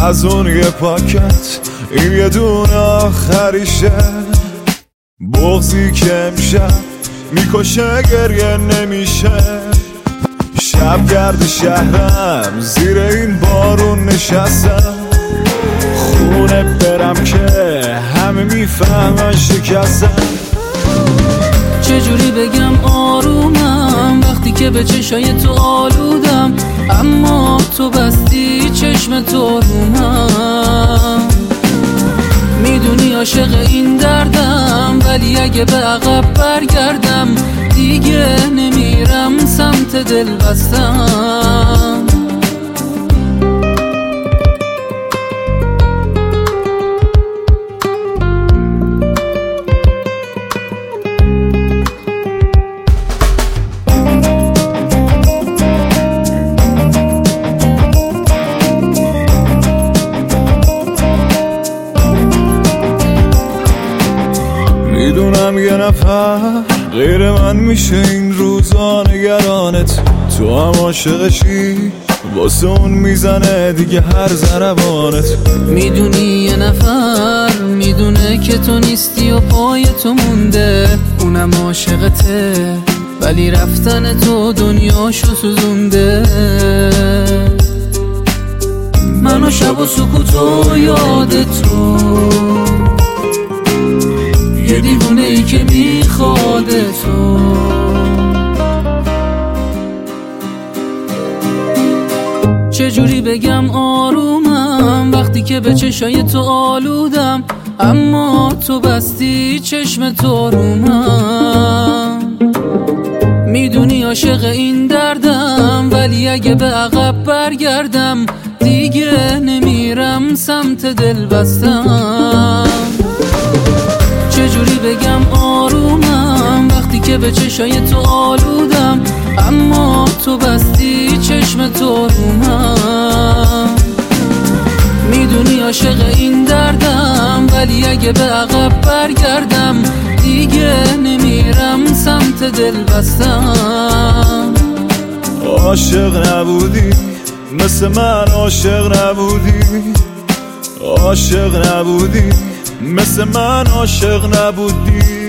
از اون یه پاکت این یه دونه آخریشه. بغضی که امشب میکشه گریه نمیشه. شب گرد شهرم زیر این بارون نشستم. خونه برم که همه میفهمن شکستم. چجوری بگم آرومم وقتی که به چشای تو آلودم، اما تو بستی چشم تو رو من. میدونی عاشق این دردم، ولی اگه به عقب برگردم دیگه نمیرم سمت دل بستم. میدونم یه نفر غیر من میشه این روزا نگرانت. تو هم عاشقشی واسه اون میزنه دیگه هر ضربانت. میدونی یه نفر میدونه که تو نیستی و پای تو مونده، اونم عاشقته ولی رفتن تو دنیاشو سوزونده. منو شب و سکوت و یاد تو، یه دیوونه ای که میخواد تو. چجوری بگم آرومم وقتی که به چشای تو آلودم، اما تو بستی چشم تو رو من. میدونی عاشق این دردم، ولی اگه به عقب برگردم دیگه نمیرم سمت دل بستم. چجوری بگم آرومم وقتی که به چشای تو آلودم، اما تو بستی چشم تو رو من. میدونی عاشق این دردم، ولی اگه به عقب برگردم دیگه نمیرم سمت دل بستم. عاشق نبودی مثل من، عاشق نبودی، عاشق نبودی مثل من، عاشق نبودی.